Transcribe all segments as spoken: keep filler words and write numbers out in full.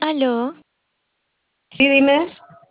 Aló. Sí, dime.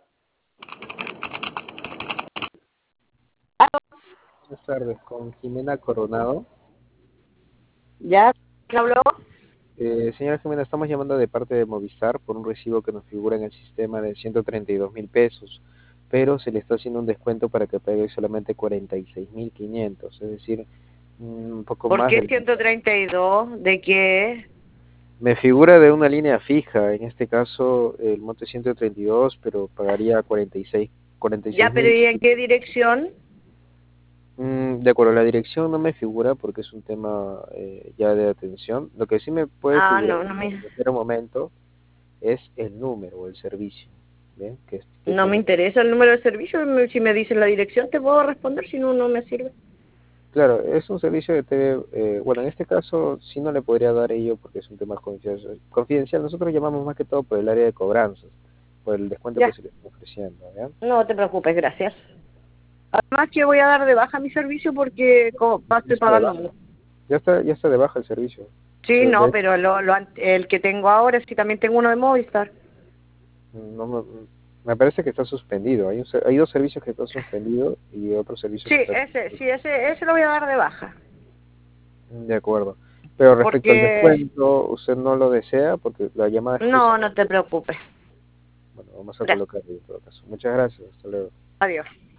Buenas tardes, con Jimena Coronado. ¿Ya? ¿Quién habló? Eh, señora Jimena, estamos llamando de parte de Movistar por un recibo que nos figura en el sistema de ciento treinta y dos mil pesos, pero se le está haciendo un descuento para que pague solamente cuarenta y seis mil quinientos, es decir, un poco ¿Por más qué del... ciento treinta y dos? ¿De qué? Me figura de una línea fija, en este caso el monte ciento treinta y dos, pero pagaría cuarenta y seis, cuarenta y Ya, seis pero mil. ¿y en qué dirección? Mm, de acuerdo, la dirección no me figura porque es un tema eh, ya de atención. Lo que sí me puede Ah, figurar no, no en me, cualquier momento es el número o el servicio, ¿bien? Que, es- que no me tiene. interesa el número de servicio. me- Si me dicen la dirección, te puedo responder, si no, no me sirve. Claro, es un servicio de T V, eh, bueno, en este caso sí no le podría dar ello porque es un tema confidencial. confidencial. Nosotros llamamos más que todo por el área de cobranzas, por el descuento que Ya, se le está ofreciendo, ¿bien? no te preocupes, gracias. Además que voy a dar de baja mi servicio porque co- pa- Ya estoy está de pagando baja, mucho. ya está, ya está de baja el servicio. Sí, De- no, de- pero lo, lo, an- el que tengo ahora, sí, también tengo uno de Movistar. no me, me parece que está suspendido. Hay, un ser- hay dos servicios que están suspendidos y otro servicio Sí, que está... ese, sí, ese, ese lo voy a dar de baja. De acuerdo. Pero respecto al Porque, descuento, ¿usted no lo desea? Porque la llamada es no, no justamente... te preocupes. Bueno, vamos a Gracias. colocarlo en todo caso. Muchas gracias. Hasta luego. Adiós.